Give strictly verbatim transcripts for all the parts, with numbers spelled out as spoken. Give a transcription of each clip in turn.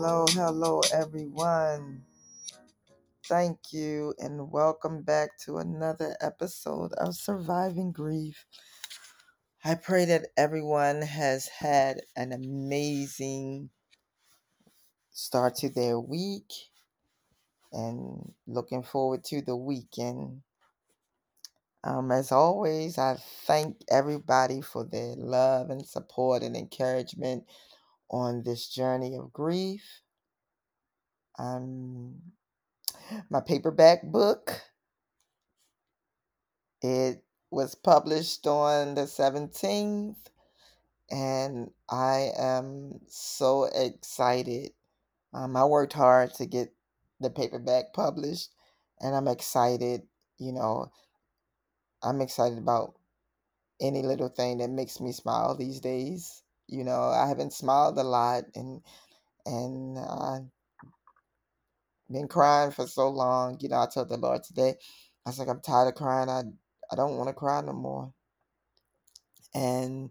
Hello, hello, everyone. Thank you, and welcome back to another episode of Surviving Grief. I pray that everyone has had an amazing start to their week and looking forward to the weekend. Um, as always, I thank everybody for their love and support and encouragement on this journey of grief. Um, my paperback book, it was published on the seventeenth, and I am so excited. Um, I worked hard to get the paperback published, and I'm excited. You know, I'm excited about any little thing that makes me smile these days. You know, I haven't smiled a lot, and and I've been crying for so long. You know, I told the Lord today, I was like, I'm tired of crying. I I don't want to cry no more. And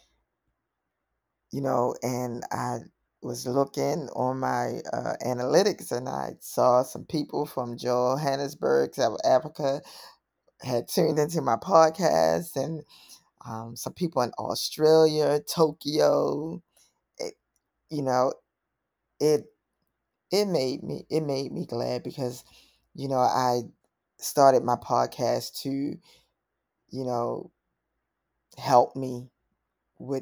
you know, and I was looking on my uh, analytics, and I saw some people from Johannesburg, South Africa, had tuned into my podcast, and um, some people in Australia, Tokyo. It, you know, it it made me it made me glad because, you know, I started my podcast to, you know, help me with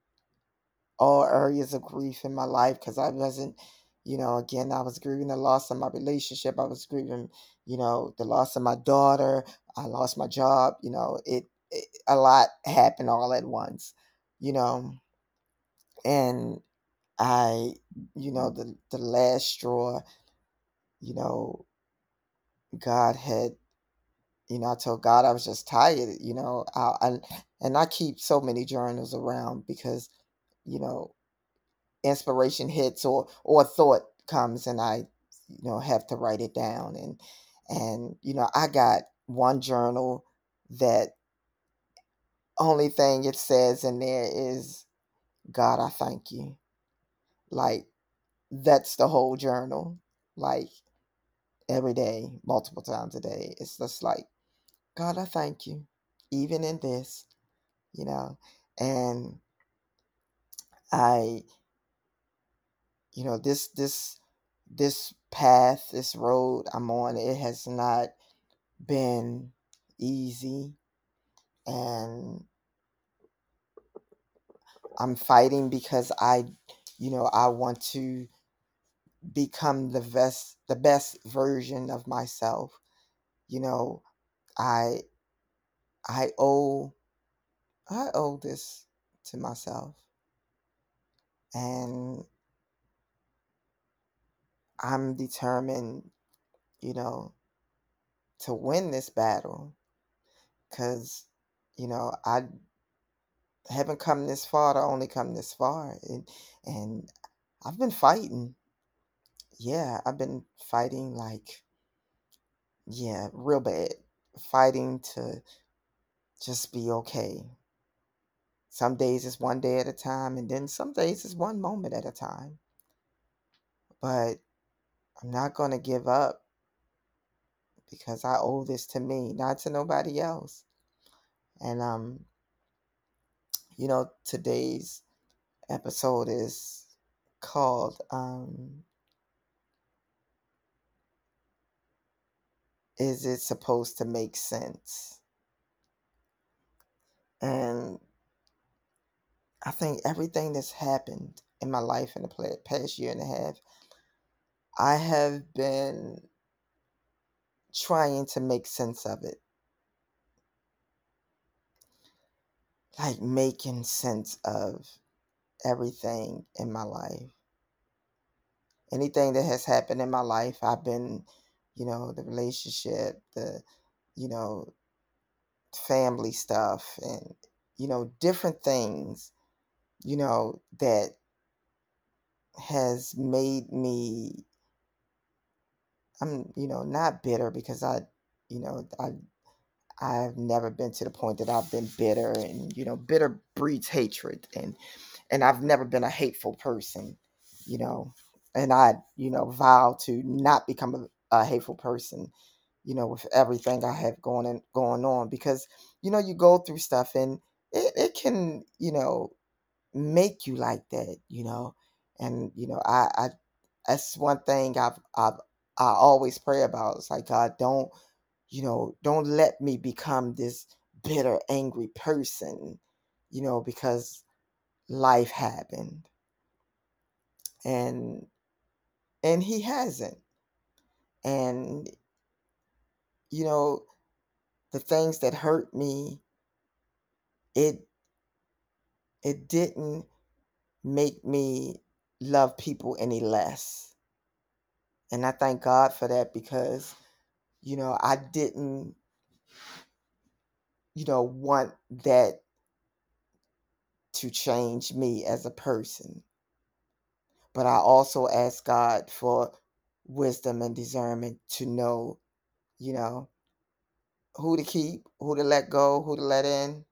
all areas of grief in my life, because I wasn't, you know, again, I was grieving the loss of my relationship. I was grieving, you know, the loss of my daughter. I lost my job. You know, it, it a lot happened all at once, you know, and I, you know, the, the last straw, you know, God had, you know, I told God I was just tired, you know, I, I and I keep so many journals around because, you know, inspiration hits or or a thought comes, and I, you know, have to write it down. and and you know, I got one journal that only thing it says in there is, God, I thank you. Like, that's the whole journal. Like, every day, multiple times a day, it's just like, God, I thank you, even in this, you know. And I, you know, this this this path, this road I'm on, it has not been easy, and I'm fighting because I, you know, I want to become the best the best version of myself. You know, I I owe I owe this to myself, and I'm determined, you know, to win this battle, cuz you know, I haven't come this far to only come this far, and and I've been fighting. Yeah, I've been fighting, like, yeah, real bad. Fighting to just be okay. Some days it's one day at a time, and then some days it's one moment at a time. But I'm not going to give up, because I owe this to me, not to nobody else. And um, you know, today's episode is called um Is It Supposed to Make Sense? And I think everything that's happened in my life in the past year and a half, I have been trying to make sense of it. Like, making sense of everything in my life. Anything that has happened in my life, I've been, you know, the relationship, the, you know, family stuff, and, you know, different things, you know, that has made me, I'm, you know, not bitter, because I, you know, I I've never been to the point that I've been bitter, and, you know, bitter breeds hatred, and and I've never been a hateful person, you know. and I, you know, vow to not become a, a hateful person, you know, with everything I have going in, going on, because, you know, you go through stuff and it, it can, you know, make you like that, you know, and, you know, I, I, that's one thing I've, I've, I always pray about. It's like, God, don't, you know, don't let me become this bitter, angry person, you know, because life happened, and, and he hasn't. And, you know, the things that hurt me, it it didn't make me love people any less. And I thank God for that, because, you know, I didn't, you know, want that to change me as a person. But I also ask God for wisdom and discernment to know, you know, who to keep, who to let go, who to let in.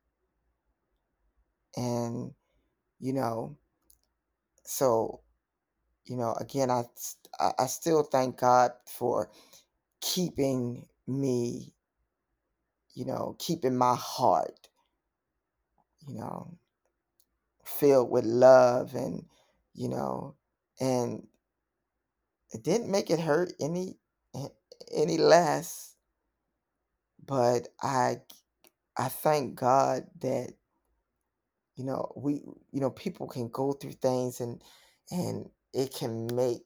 And, you know, so, you know, again, I, I I still thank God for keeping me, you know, keeping my heart, you know, filled with love, and, you know, and it didn't make it hurt any any less. But I I thank God that, you know, we, you know, people can go through things, and and it can make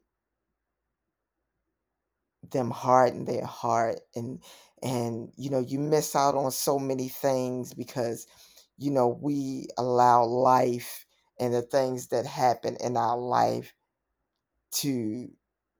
them harden their heart, and and you know, you miss out on so many things because, you know, we allow life and the things that happen in our life to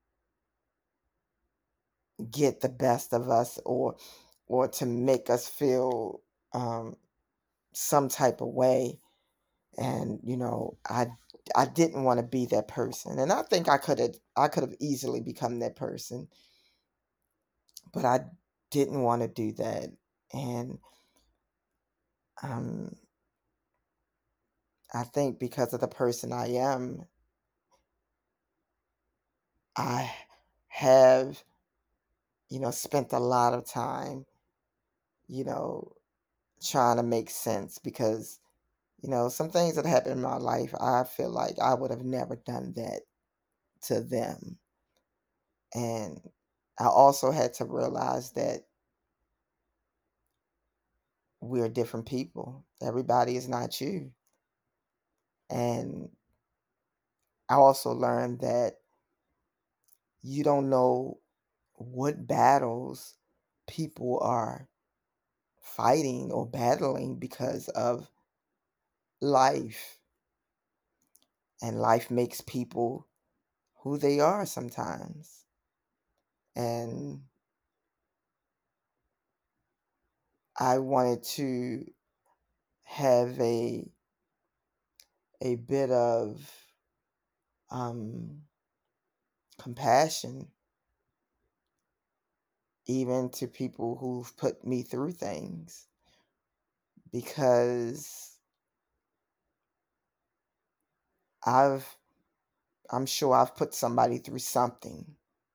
get the best of us, or or to make us feel um some type of way. And, you know, i i didn't want to be that person, and I think i could have i could have easily become that person, but I didn't want to do that. And um I think because of the person I am, I have, you know, spent a lot of time, you know, trying to make sense, because, you know, some things that happened in my life, I feel like I would have never done that to them. And I also had to realize that we're different people. Everybody is not you. And I also learned that you don't know what battles people are fighting or battling because of life. And life makes people who they are sometimes. And I wanted to have a a bit of um, compassion, even to people who've put me through things, because I've I'm sure I've put somebody through something,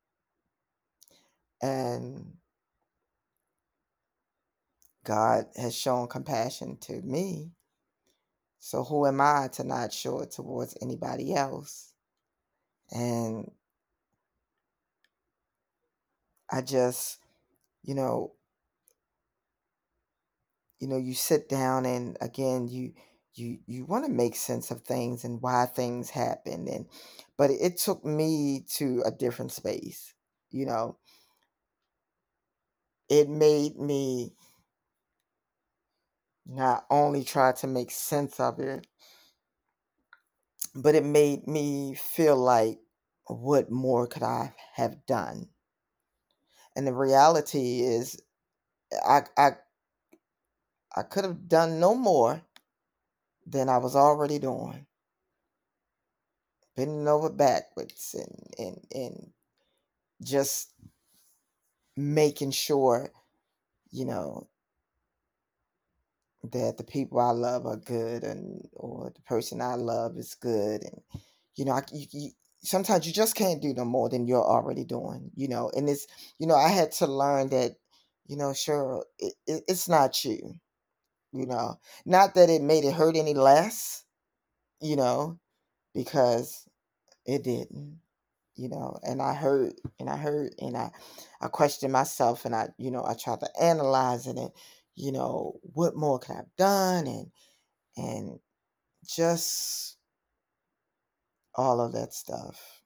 and God has shown compassion to me. So who am I to not show it towards anybody else? And I just, you know, you know, you sit down, and again, you you you want to make sense of things and why things happen. And but it took me to a different space. You know, it made me not only try to make sense of it, but it made me feel like, what more could I have done? And the reality is, I I I could have done no more than I was already doing, bending over backwards, and and and just making sure, you know, that the people I love are good, and or the person I love is good. And, you know, I, you, you, sometimes you just can't do no more than you're already doing, you know. And it's, you know, I had to learn that, you know, sure, it, it, it's not you, you know, not that it made it hurt any less, you know, because it didn't, you know. And I heard and I heard and I, I questioned myself, and I, you know, I tried to analyze it, and, you know, what more could I have done, and, and just all of that stuff.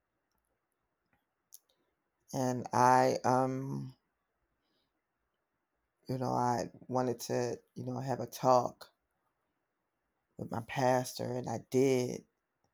And I, um, you know, I wanted to, you know, have a talk with my pastor, and I did,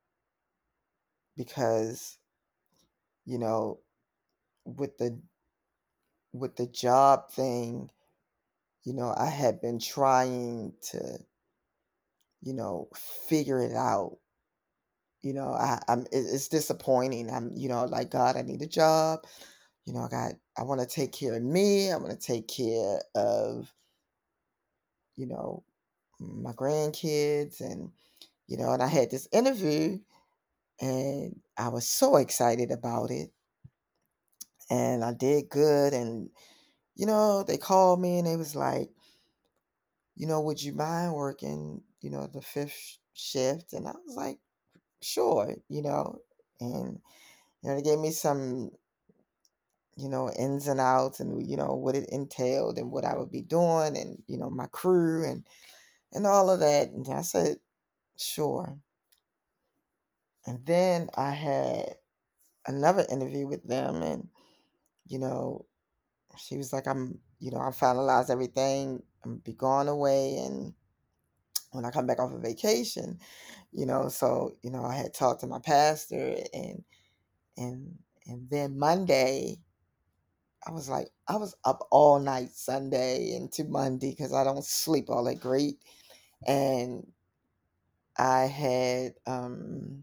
because, you know, with the with the job thing, you know, I had been trying to, you know, figure it out. You know, I, I'm it- it's disappointing. I'm, you know, like, God, I need a job. You know, I got I want to take care of me. I want to take care of, you know, my grandkids, and, you know, and I had this interview, and I was so excited about it, and I did good, and, you know, they called me, and they was like, you know, would you mind working, you know, the fifth sh- shift? And I was like, sure, you know. And, you know, they gave me some, you know, ins and outs, and, you know, what it entailed, and what I would be doing, and, you know, my crew, and and all of that. And I said, sure. And then I had another interview with them, and, you know, she was like, I'm, you know, I finalized everything. I'm be going away, and when I come back off of vacation, you know, so, you know, I had talked to my pastor, and and and then Monday, I was like, I was up all night Sunday into Monday, because I don't sleep all that great. And I had um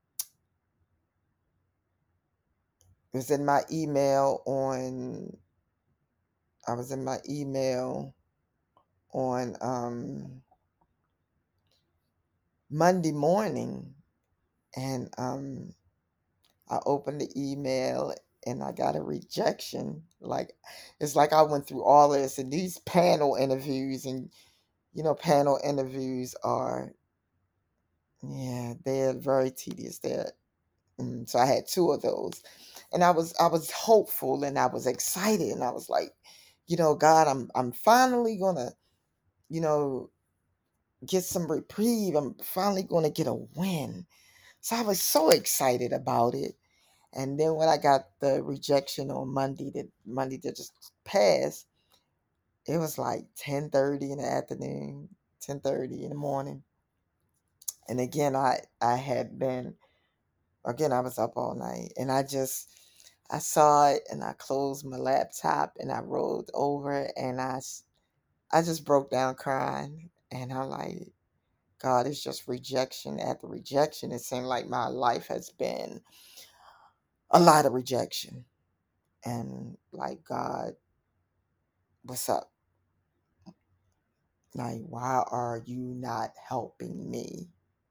it was in my email on I was in my email on um Monday morning, and um I opened the email, and I got a rejection. Like, it's like I went through all this, and these panel interviews, and, you know, panel interviews are, yeah, they're very tedious. They're mm, so I had two of those, and I was I was hopeful, and I was excited, and I was like, you know, God, I'm I'm finally gonna, you know, get some reprieve. I'm finally gonna get a win. So I was so excited about it. And then when I got the rejection on Monday, that Monday that just passed, it was like ten thirty in the afternoon, ten thirty in the morning. And again, I I had been again I was up all night, and I just I saw it, and I closed my laptop, and I rolled over, and I s- I just broke down crying, and I'm like, God, it's just rejection after rejection. It seemed like my life has been a lot of rejection. And, like, God, what's up? Like, why are you not helping me?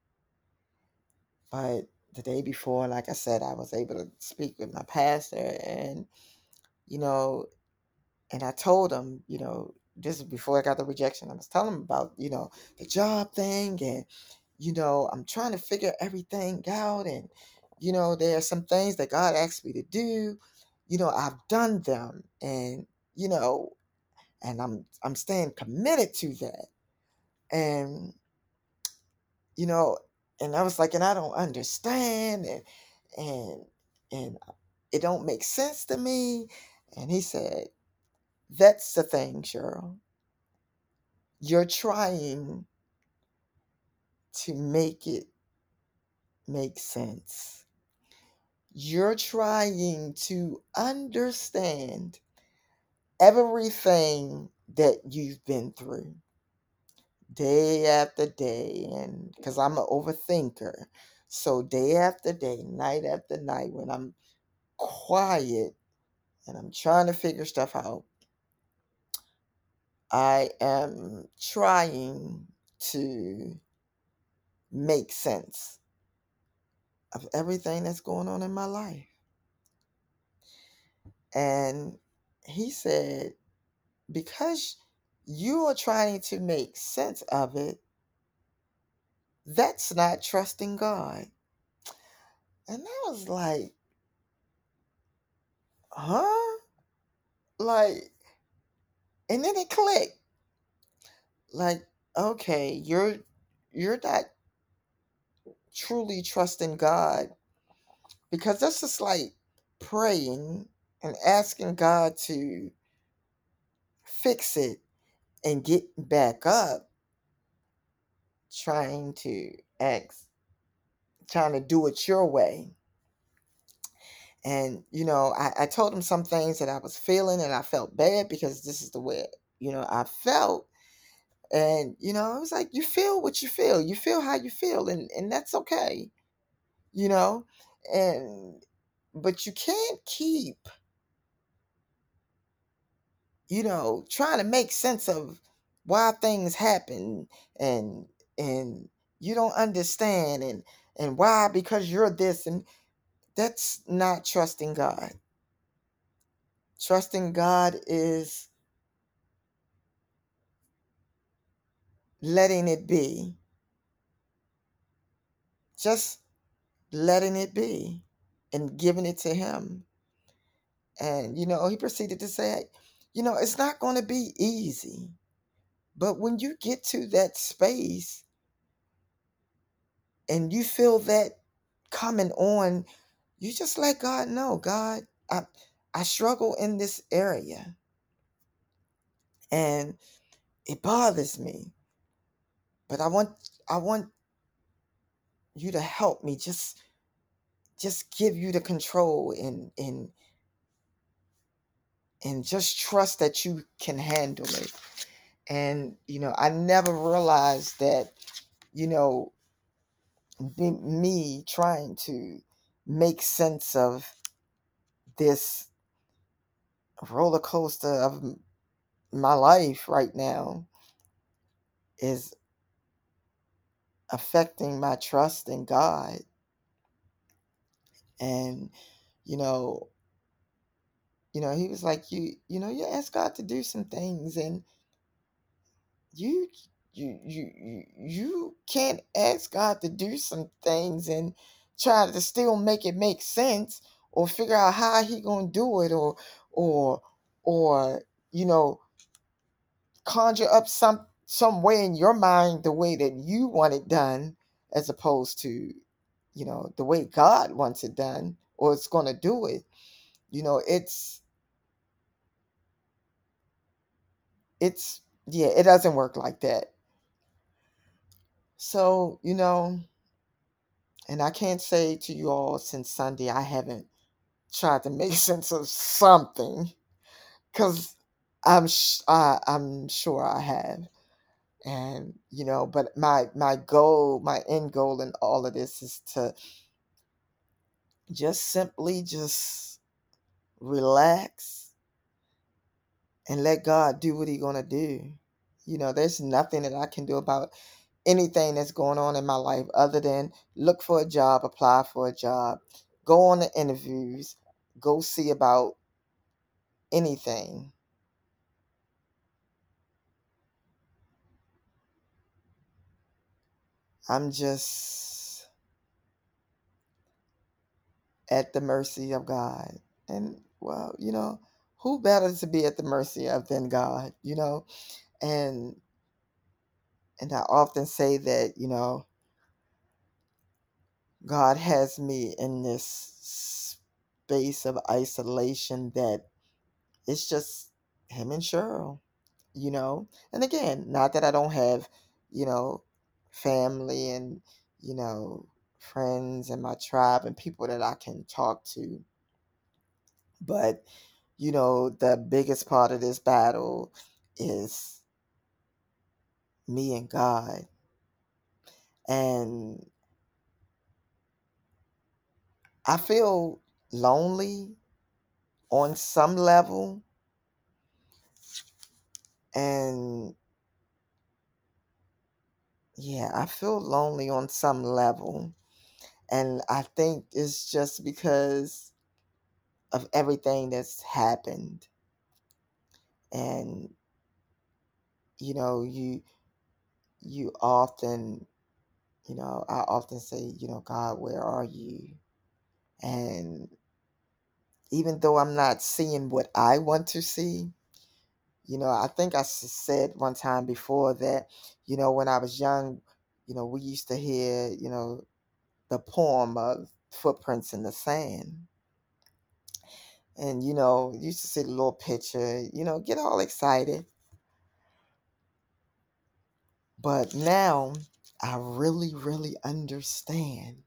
But the day before, like I said, I was able to speak with my pastor, and, you know, and I told him, you know, this is before I got the rejection. I was telling him about, you know, the job thing, and, you know, I'm trying to figure everything out, and, you know, there are some things that God asked me to do. You know, I've done them, and, you know, and I'm I'm staying committed to that. And, you know, and I was like, and I don't understand, and and and it don't make sense to me. And he said, that's the thing, Cheryl. You're trying to make it make sense. You're trying to understand everything that you've been through day after day. And because I'm an overthinker, so day after day, night after night, when I'm quiet and I'm trying to figure stuff out, I am trying to make sense of everything that's going on in my life. And he said, because you are trying to make sense of it, that's not trusting God. And I was like, huh? Like, and then it clicked. Like, okay, you're you're not truly trusting God, because that's just like praying and asking God to fix it and get back up, trying to ask, trying to do it your way. And, you know, I, I told him some things that I was feeling, and I felt bad because this is the way, you know, I felt. And, you know, I was like, you feel what you feel. You feel how you feel, and, and that's okay, you know? And, but you can't keep, you know, trying to make sense of why things happen, and, and you don't understand, and, and why, because you're this, and that's not trusting God. Trusting God is letting it be, just letting it be and giving it to Him. And, you know, he proceeded to say, you know, it's not going to be easy, but when you get to that space and you feel that coming on, you just let God know, God, I, I struggle in this area and it bothers me, but I want, I want you to help me. Just, just give you the control, and, and, and just trust that you can handle it. And, you know, I never realized that, you know, be, me trying to make sense of this roller coaster of my life right now is affecting my trust in God. And, you know, you know, he was like, you, you know, you ask God to do some things, and you you you you you can't ask God to do some things and try to still make it make sense, or figure out how he gonna do it, or or or you know, conjure up some some way in your mind the way that you want it done, as opposed to, you know, the way God wants it done, or it's gonna do it. You know, it's it's yeah, it doesn't work like that. So, you know, and I can't say to you all, since Sunday I haven't tried to make sense of something, because I'm sh- I, I'm sure I have. And, you know, but my my goal, my end goal in all of this is to just simply just relax and let God do what He gonna do. You know, there's nothing that I can do about anything that's going on in my life other than look for a job, apply for a job, go on the interviews, go see about anything. I'm just at the mercy of God. And, well, you know, who better to be at the mercy of than God, you know? And and I often say that, you know, God has me in this space of isolation that it's just him and Cheryl, you know. And again, not that I don't have, you know, family and, you know, friends and my tribe and people that I can talk to. But, you know, the biggest part of this battle is me and God. And I feel lonely on some level. And yeah, I feel lonely on some level. And I think it's just because of everything that's happened. And, you know, you, you often, you know, I often say, you know, God, where are you? And even though I'm not seeing what I want to see, you know, I think I s- said one time before that, you know, when I was young, you know, we used to hear, you know, the poem of Footprints in the Sand. And, you know, you used to see the little picture, you know, get all excited. But now I really, really understand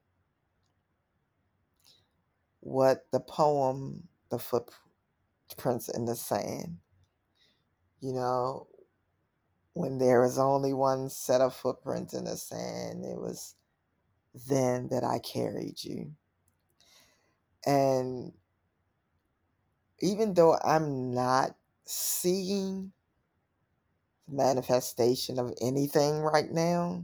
what the poem, The Footprints in the Sand, you know, when there is only one set of footprints in the sand, it was then that I carried you. And even though I'm not seeing the manifestation of anything right now,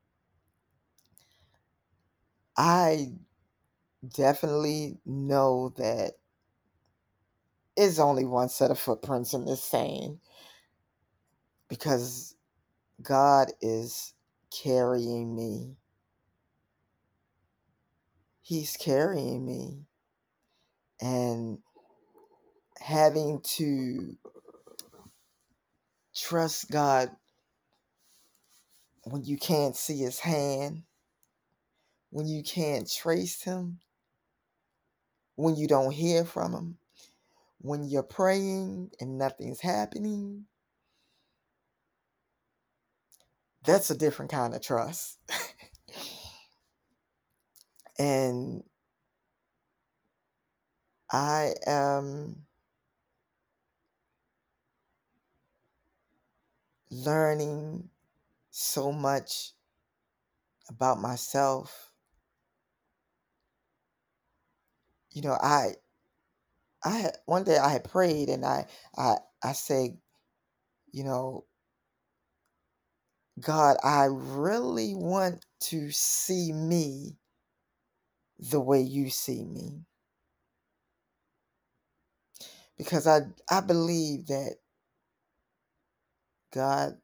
I definitely know that it's only one set of footprints in this sand because God is carrying me. He's carrying me. And having to trust God when you can't see his hand, when you can't trace him, when you don't hear from him, when you're praying and nothing's happening, that's a different kind of trust. And I am learning so much about myself. You know, I I had one day I had prayed and I I I said, you know, God, I really want to see me the way you see me. Because I I believe that God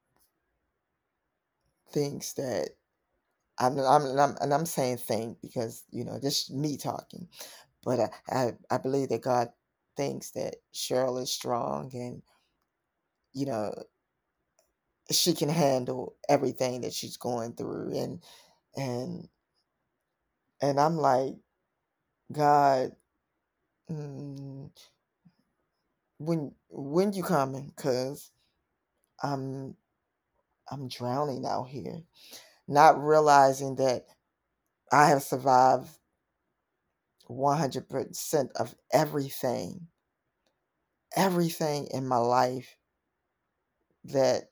thinks that I'm I'm, and I'm and I'm saying think because you know this is me talking, but I, I I believe that God thinks that Cheryl is strong and you know she can handle everything that she's going through and and and I'm like God, mm, when when you coming? Cause I'm I'm drowning out here, not realizing that I have survived one hundred percent of everything, everything in my life that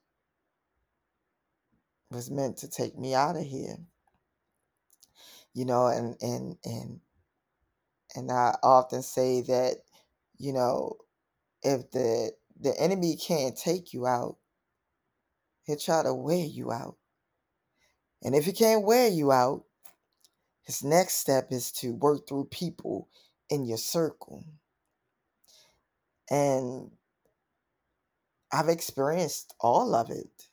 was meant to take me out of here. You know, and and and and I often say that, you know, if the the enemy can't take you out, he'll try to wear you out. And if he can't wear you out, his next step is to work through people in your circle. And I've experienced all of it.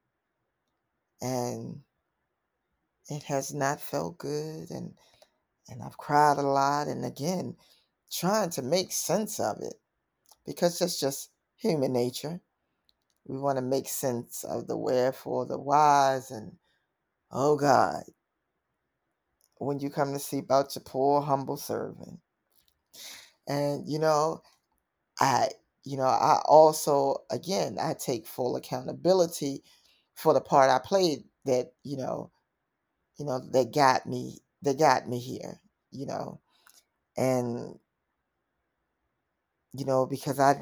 And it has not felt good and and I've cried a lot and again trying to make sense of it because that's just human nature. We want to make sense of the wherefore, the whys, and oh God, when you come to see about your poor humble servant. And you know, I you know, I also again I take full accountability for the part I played that, you know, you know, that got me that got me here, you know. And you know, because I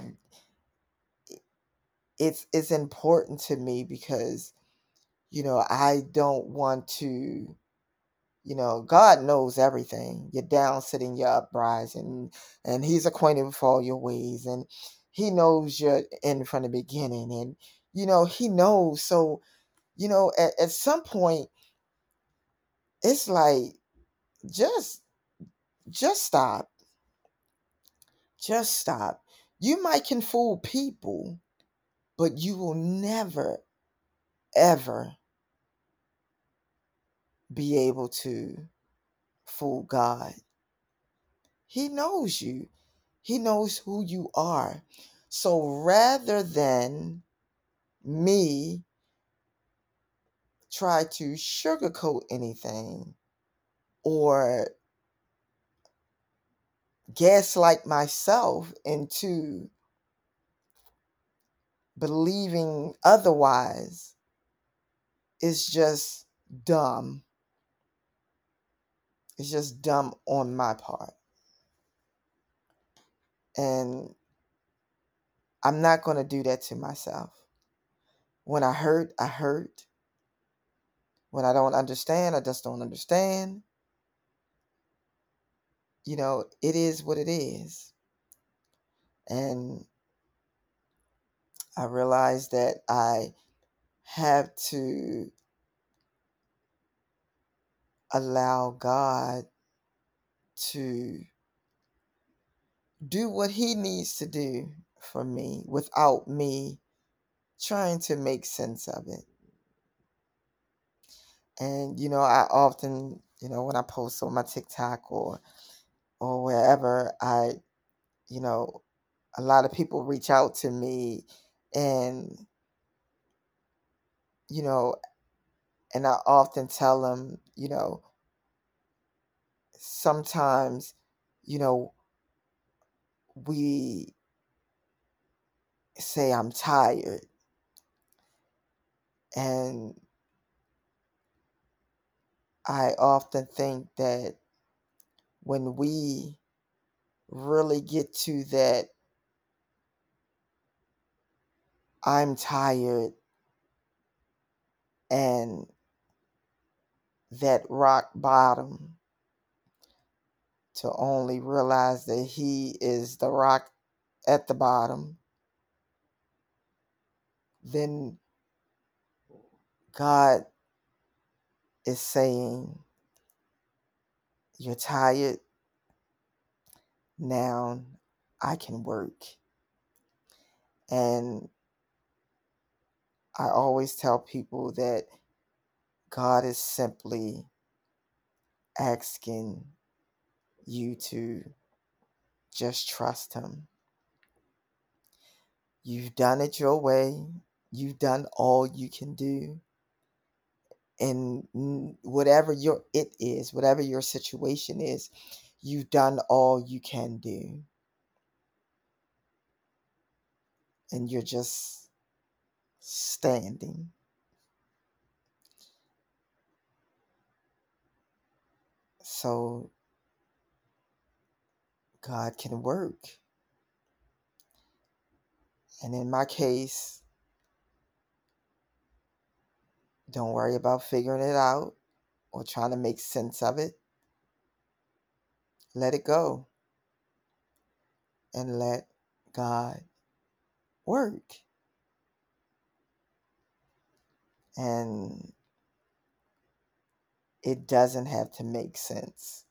it's it's important to me because you know I don't want to you know God knows everything, your down sitting, your uprising, and he's acquainted with all your ways and he knows your end from the beginning and you know he knows. So you know at, at some point it's like just just stop. Just stop. You might can fool people, but you will never, ever be able to fool God. He knows you. He knows who you are. So rather than me try to sugarcoat anything or gaslight myself into believing otherwise, is just dumb. It's just dumb on my part. And I'm not going to do that to myself. When I hurt, I hurt. When I don't understand, I just don't understand. You know, it is what it is. And I realize that I have to allow God to do what he needs to do for me without me trying to make sense of it. And you know, I often, you know, when I post on my TikTok or or wherever, I, you know, a lot of people reach out to me, and you know, and I often tell them, you know, sometimes, you know, we say I'm tired, and I often think that when we really get to that I'm tired and that rock bottom, to only realize that he is the rock at the bottom, then God is saying, you're tired, now I can work. And I always tell people that God is simply asking you to just trust him. You've done it your way. You've done all you can do. And whatever your it is, whatever your situation is, you've done all you can do. And you're just standing. So God can work. And in my case, don't worry about figuring it out or trying to make sense of it. Let it go. And let God work. And it doesn't have to make sense.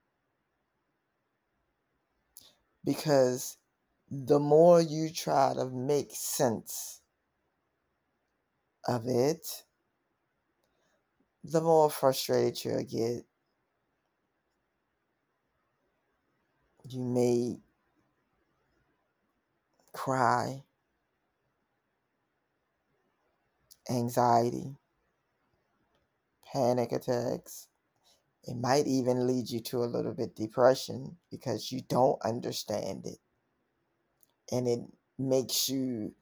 Because the more you try to make sense of it, the more frustrated you'll get. You may cry, anxiety, panic attacks. It might even lead you to a little bit depression because you don't understand it. And it makes you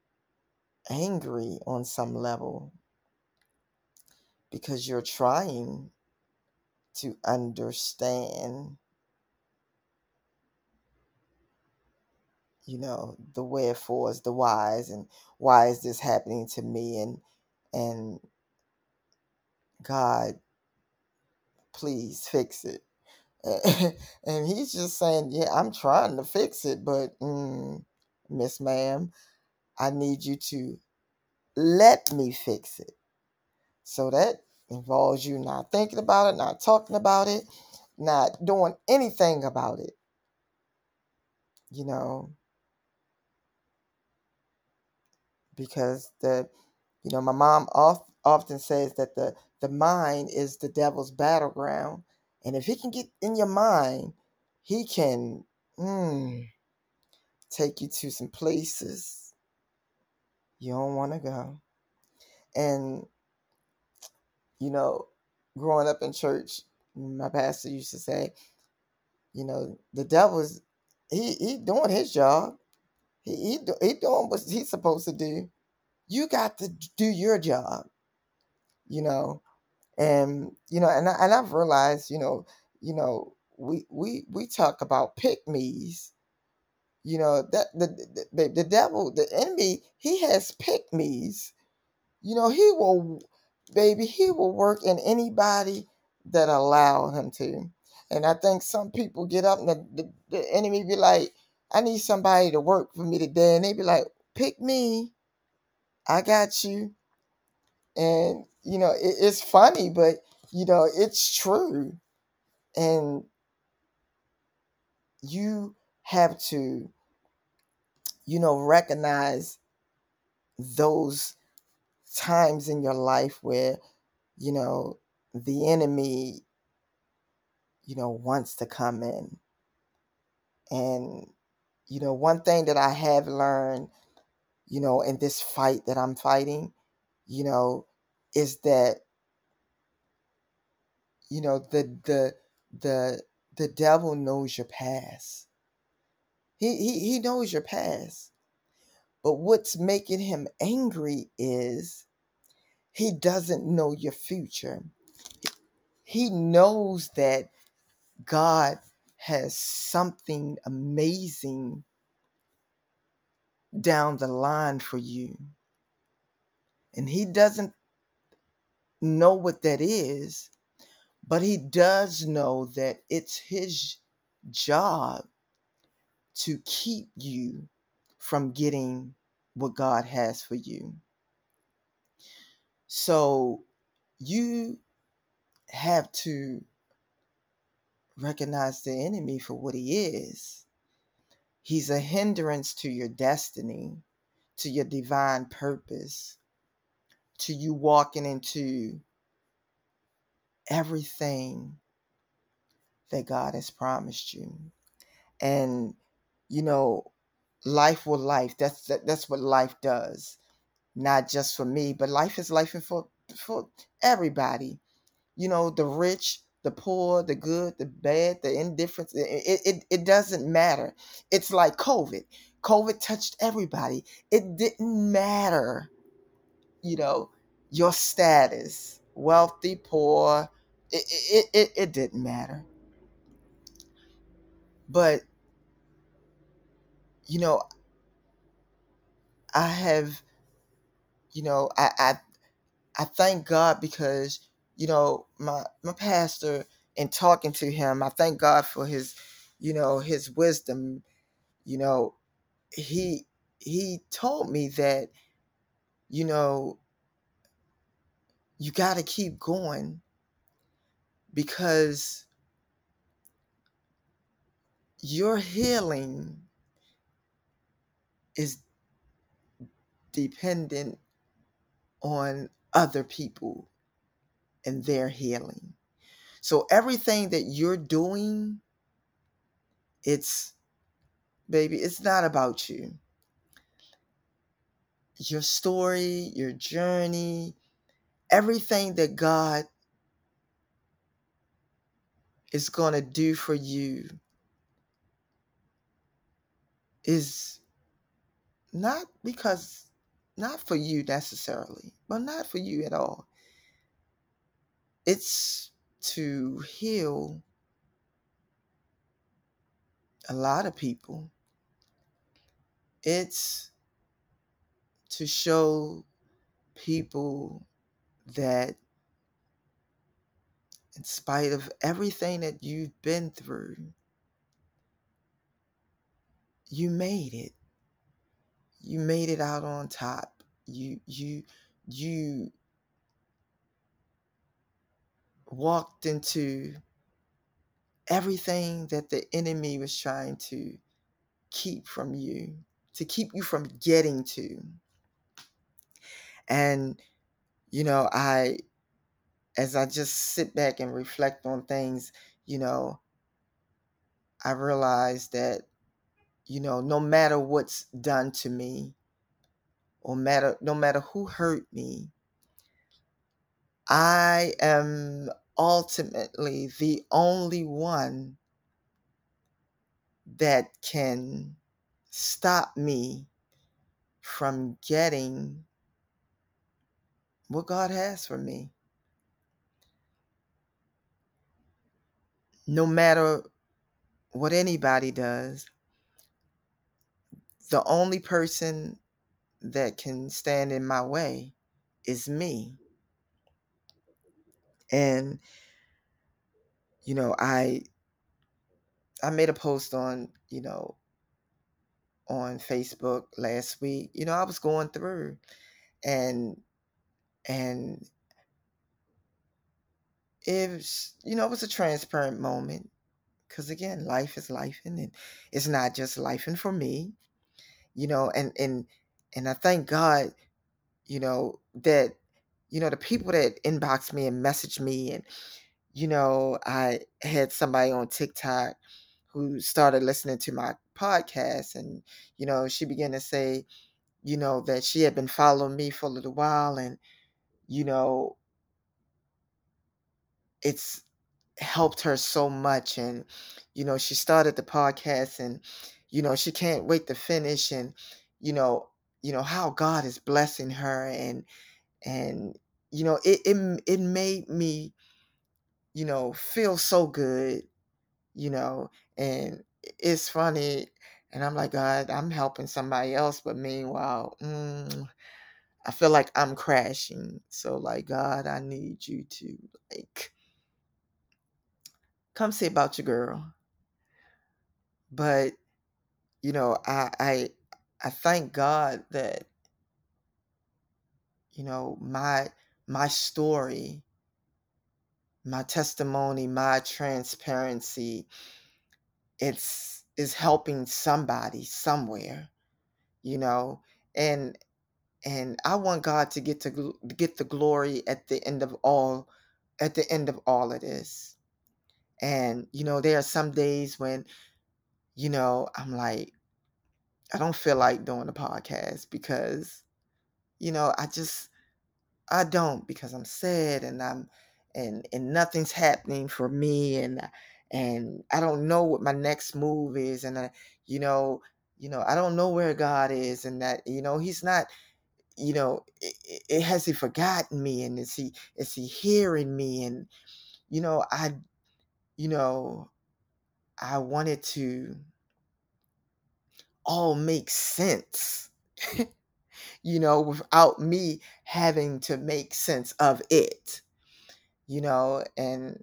angry on some level because you're trying to understand, you know, the wherefores, the whys, and why is this happening to me? And and God, please fix it. And he's just saying, yeah, I'm trying to fix it, but mm, Miss Ma'am, I need you to let me fix it. So that involves you not thinking about it, not talking about it, not doing anything about it. You know, because the you know my mom oft, often says that the the mind is the devil's battleground, and if he can get in your mind, he can mm, take you to some places you don't want to go. And you know, growing up in church, my pastor used to say, you know, the devil's he he doing his job. He he, do- he doing what he's supposed to do. You got to do your job. You know, and you know, and I, and I've realized, you know, you know, we we we talk about pick me's. You know that the, the the the devil, the enemy, he has pick me's. You know, he will, baby, he will work in anybody that allow him to. And I think some people get up and the, the, the enemy be like, I need somebody to work for me today. And they be like, pick me. I got you. And, you know, it, it's funny, but, you know, it's true. And you have to, you know, recognize those times in your life where, you know, the enemy, you know, wants to come in. And, you know, one thing that I have learned, you know, in this fight that I'm fighting, you know, is that, you know, the the the the devil knows your past. He he he knows your past. But what's making him angry is he doesn't know your future. He knows that God has something amazing down the line for you. And he doesn't know what that is, but he does know that it's his job to keep you from getting what God has for you. So you have to recognize the enemy for what he is. He's a hindrance to your destiny, to your divine purpose, to you walking into everything that God has promised you. And you know, life will life. That's that, that's what life does. Not just for me, but life is life for for everybody. You know, the rich, the poor, the good, the bad, the indifferent. It it, it doesn't matter. It's like COVID. COVID touched everybody. It didn't matter, you know, your status, wealthy, poor. It it, it, it didn't matter. But you know, I have, you know, I, I I thank God because, you know, my my pastor, in talking to him, I thank God for his, you know, his wisdom. You know, he he told me that, you know, you got to keep going because your healing is dependent on other people and their healing. So everything that you're doing, it's, baby, it's not about you. Your story, your journey, everything that God is going to do for you is not because, not for you necessarily, but not for you at all. It's to heal a lot of people. It's to show people that in spite of everything that you've been through, you made it. You made it out on top. You you you walked into everything that the enemy was trying to keep from you, to keep you from getting to. And, you know, I, as I just sit back and reflect on things, you know, I realize that, you know, no matter what's done to me, or matter, no matter who hurt me, I am ultimately the only one that can stop me from getting what God has for me. No matter what anybody does, the only person that can stand in my way is me. And, you know, I I made a post on, you know, on Facebook last week. You know, I was going through, and and it was, you know, it was a transparent moment, because again, life is life, and it's not just life and for me, you know, and and and I thank God, you know, that, you know, the people that inbox me and message me, and, you know, I had somebody on TikTok who started listening to my podcast, and, you know, she began to say, you know, that she had been following me for a little while, and, you know, it's helped her so much. And, you know, she started the podcast, and, you know, she can't wait to finish, and, you know, you know how God is blessing her, and and you know, it it, it made me, you know, feel so good, you know. And it's funny, and I'm like, God, I'm helping somebody else, but meanwhile, mm, I feel like I'm crashing. So, like, God, I need you to, like, come see about your girl. But, you know, I I I thank God that, you know, my my story, my testimony, my transparency, it's is helping somebody somewhere, you know. And and I want God to get to gl- get the glory at the end of all, at the end of all of this. And, you know, there are some days when, you know, I'm like, I don't feel like doing a podcast, because, you know, I just I don't, because I'm sad, and I'm and and nothing's happening for me, and and I don't know what my next move is, and I, you know, you know, I don't know where God is, and that, you know, he's not, you know, it, it, has he forgotten me, and is he is he hearing me? And, you know, I you know, I wanted to all make sense, you know, without me having to make sense of it, you know. And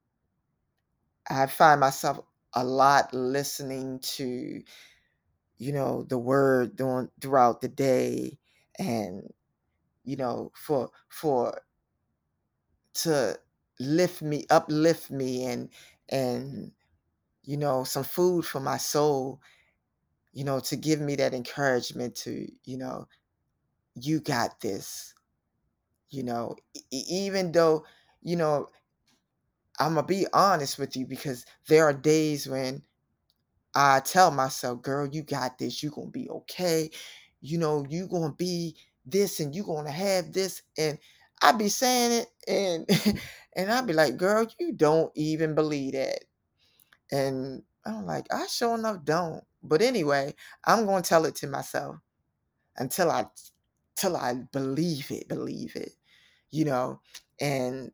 I find myself a lot listening to, you know, the word during throughout the day, and, you know, for for to lift me, uplift me, and and you know, some food for my soul, you know, to give me that encouragement to, you know, you got this, you know, e- e- even though, you know, I'm gonna be honest with you, because there are days when I tell myself, girl, you got this. You gonna be okay. You know, you gonna be this, and you gonna have this. And I be saying it, and and I be like, girl, you don't even believe that. And I'm like, I sure enough don't. But anyway, I'm gonna tell it to myself until I till I believe it, believe it, you know. And,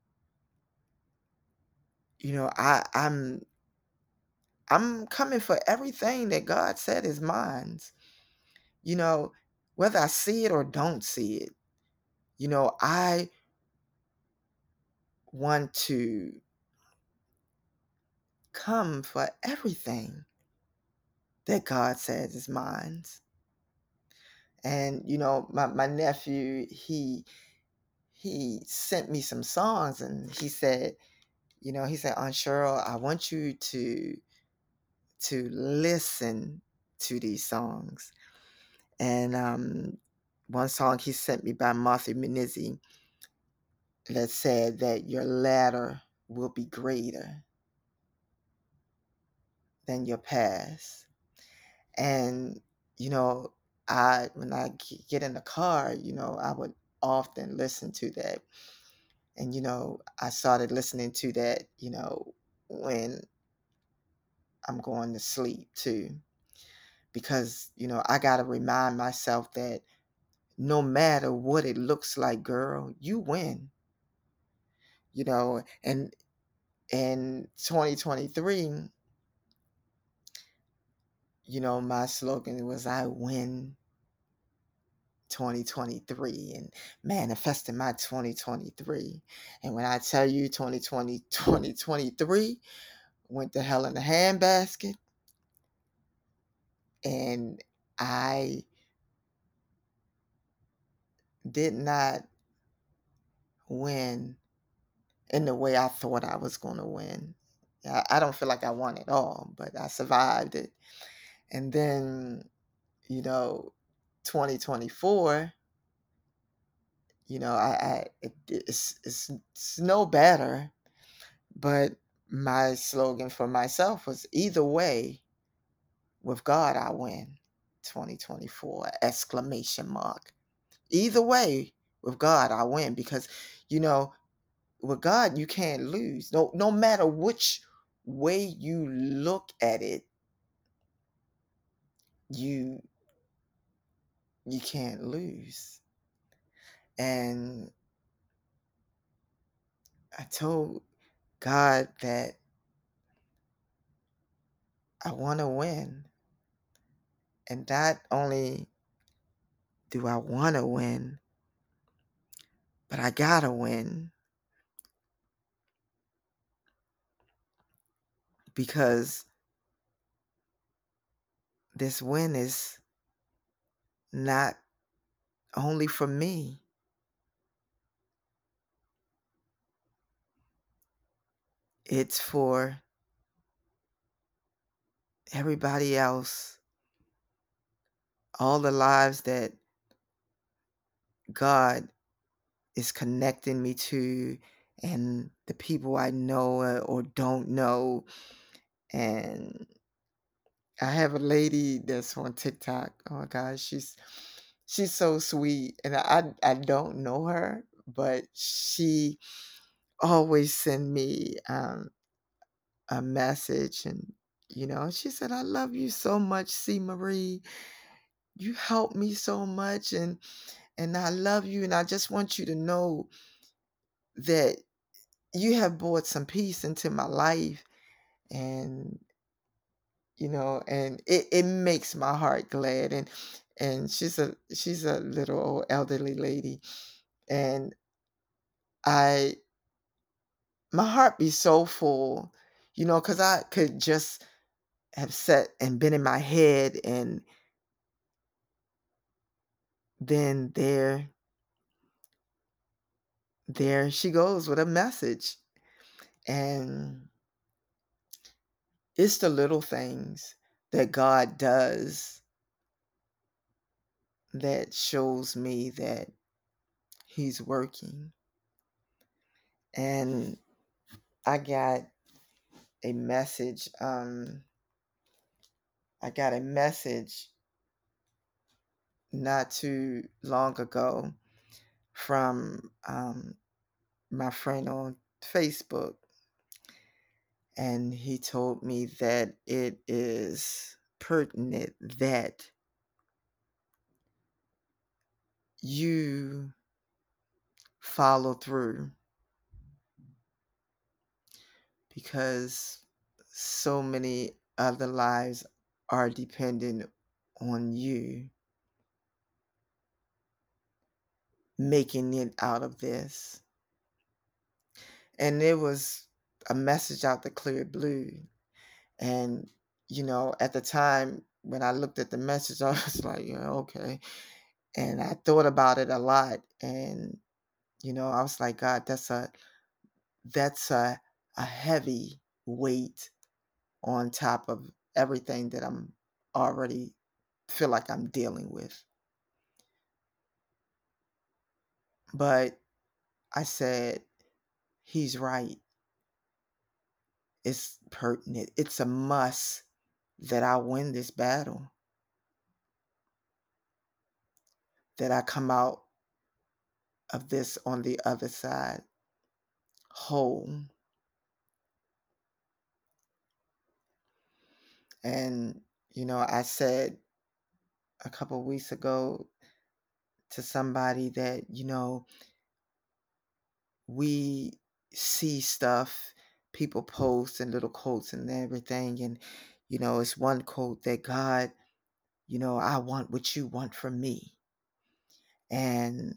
you know, I I'm I'm coming for everything that God said is mine. You know, whether I see it or don't see it, you know, I want to come for everything that God says is mine. And, you know, my, my nephew, he he sent me some songs, and he said, you know, he said, Aunt Cheryl, I want you to to listen to these songs. And um, one song he sent me by Martha Munizzi that said that your latter will be greater than your past. And, you know, I when I g- get in the car, you know, I would often listen to that. And, you know, I started listening to that, you know, when I'm going to sleep too. Because, you know, I got to remind myself that no matter what it looks like, girl, you win. You know, and in twenty twenty-three, you know, my slogan was I win twenty twenty-three and manifesting my twenty twenty-three. And when I tell you twenty twenty, twenty twenty-three went to hell in a handbasket, and I did not win in the way I thought I was going to win. I, I don't feel like I won it all, but I survived it. And then, you know, twenty twenty-four, you know, I, I it, it's, it's it's no better, but my slogan for myself was either way, with God I win. twenty twenty-four exclamation mark. Either way, with God I win, because you know, with God you can't lose. No no matter which way you look at it, you you can't lose. And I told God that I want to win. And not only do I want to win, but I got to win, because this win is not only for me. It's for everybody else, all the lives that God is connecting me to, and the people I know uh, or don't know. And I have a lady that's on TikTok. Oh my gosh, she's she's so sweet, and I I don't know her, but she always send me um, a message, and you know, she said, "I love you so much, C. Marie. You help me so much, and and I love you, and I just want you to know that you have brought some peace into my life." And you know, and it, it makes my heart glad. And and she's a she's a little old elderly lady, and I my heart be so full, you know, because I could just have sat and been in my head, and then there there she goes with a message. And it's the little things that God does that shows me that he's working. And I got a message um I got a message not too long ago from um my friend on Facebook, and he told me that it is pertinent that you follow through, because so many other lives are dependent on you making it out of this. And it was a message out the clear blue. And, you know, at the time when I looked at the message, I was like, yeah, okay. And I thought about it a lot. And, you know, I was like, God, that's a that's a a heavy weight on top of everything that I'm already feel like I'm dealing with. But I said, he's right. It's pertinent. It's a must that I win this battle, that I come out of this on the other side whole. And, you know, I said a couple of weeks ago to somebody that, you know, we see stuff, people post and little quotes and everything. And, you know, it's one quote that God, you know, I want what you want from me. And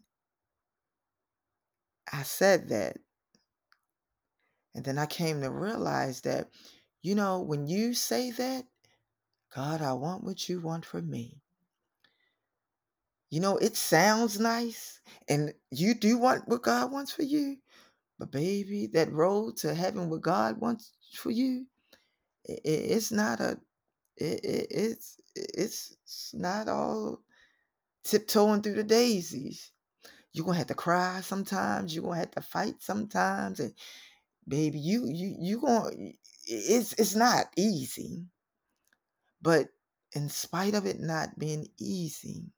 I said that. And then I came to realize that, you know, when you say that, God, I want what you want from me. You know, it sounds nice and you do want what God wants for you. But baby, that road to heaven, what God wants for you, it, it's not a, it, it, it's, it's not all tiptoeing through the daisies. You're going to have to cry sometimes. You're going to have to fight sometimes. And baby, you, you, you going, it's, it's not easy. But in spite of it not being easy,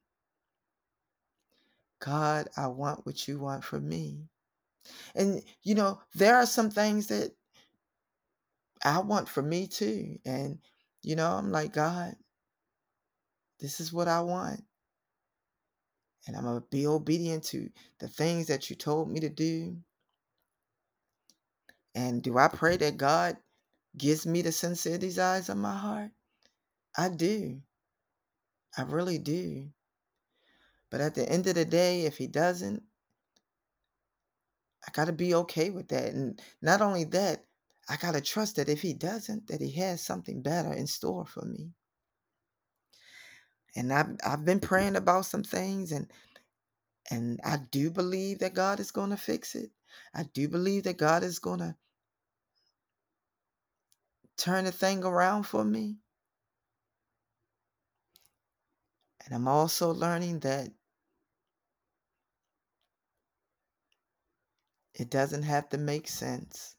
God, I want what you want from me. And, you know, there are some things that I want for me too. And, you know, I'm like, God, this is what I want. And I'm going to be obedient to the things that you told me to do. And do I pray that God gives me the sincere desires of my heart? I do. I really do. But at the end of the day, if he doesn't, I got to be okay with that. And not only that, I got to trust that if he doesn't, that he has something better in store for me. And I've, I've been praying about some things, and and I do believe that God is going to fix it. I do believe that God is going to turn the thing around for me. And I'm also learning that it doesn't have to make sense.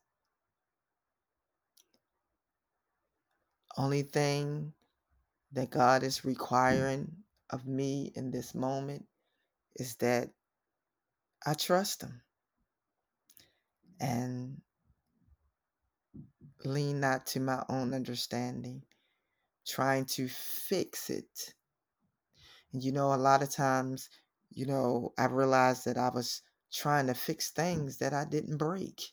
Only thing that God is requiring of me in this moment is that I trust him and lean not to my own understanding, trying to fix it. And you know, a lot of times, you know, I realized that I was trying to fix things that I didn't break.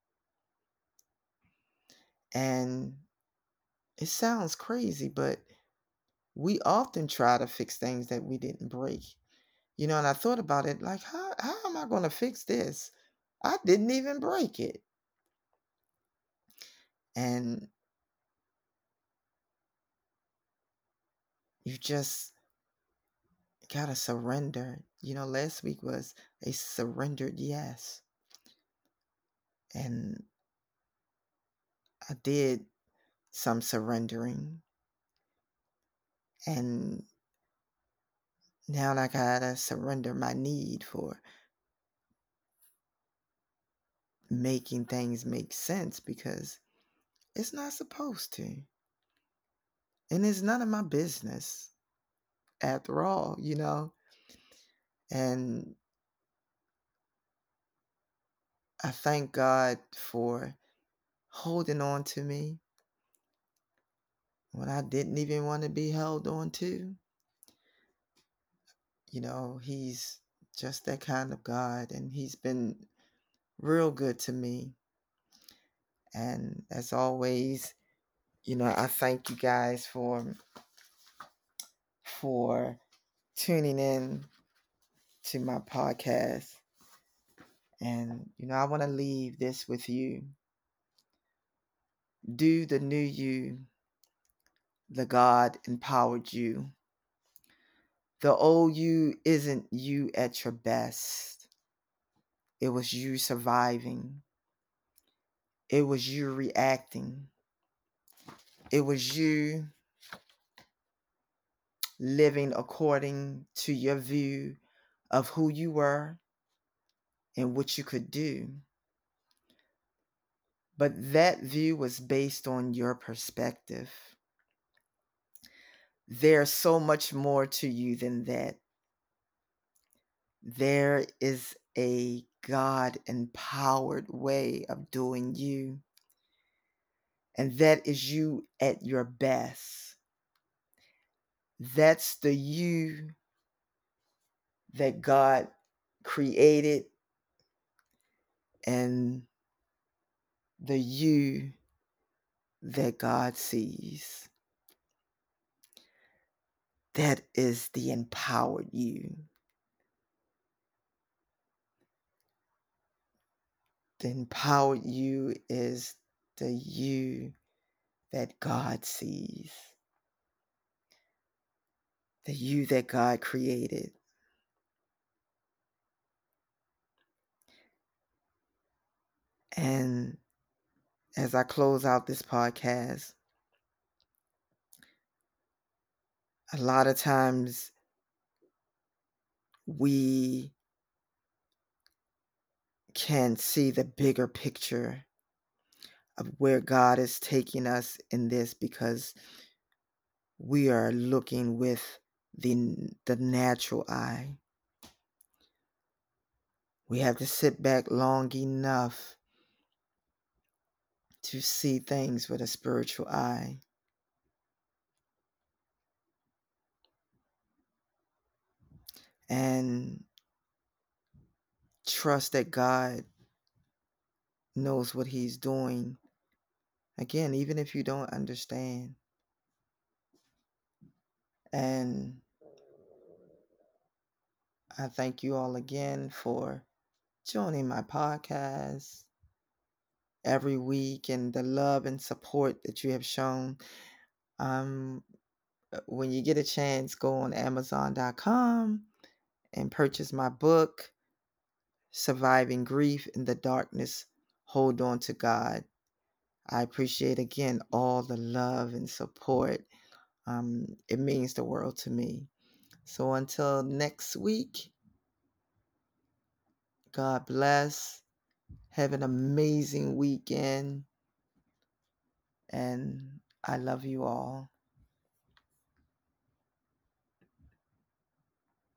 And it sounds crazy, but we often try to fix things that we didn't break. You know, and I thought about it like, how, how am I going to fix this? I didn't even break it. And you just got to surrender. You know, last week was a surrendered yes. And I did some surrendering. And now I gotta surrender my need for making things make sense, because it's not supposed to. And it's none of my business after all, you know? And I thank God for holding on to me when I didn't even want to be held on to. You know, he's just that kind of God, and he's been real good to me. And as always, you know, I thank you guys for for tuning in to my podcast. And, you know, I want to leave this with you. Do the new you, the God empowered you. The old you isn't you at your best. It was you surviving. It was you reacting. It was you living according to your view of who you were and what you could do. But that view was based on your perspective. There's so much more to you than that. There is a God empowered way of doing you. And that is you at your best. That's the you that God created and the you that God sees. That is the empowered you. The empowered you is the you that God sees. The you that God created. And as I close out this podcast, a lot of times we can see the bigger picture of where God is taking us in this because we are looking with the, the natural eye. We have to sit back long enough to see things with a spiritual eye. And trust that God knows what He's doing. Again, even if you don't understand. And I thank you all again for joining my podcast every week and the love and support that you have shown. Um, when you get a chance, go on amazon dot com and purchase my book, Surviving Grief in the Darkness, Hold On to God. I appreciate again all the love and support. Um, it means the world to me. So until next week, God bless. Have an amazing weekend. And I love you all.